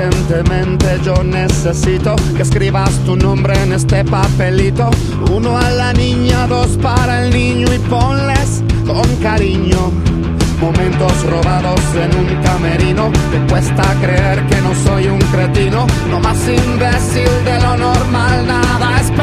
Urgentemente yo necesito que escribas tu nombre en este papelito. 1 a la niña, 2 para el niño y ponles con cariño. Momentos robados en un camerino. Te cuesta creer que no soy un cretino, no más imbécil de lo normal. Nada espero.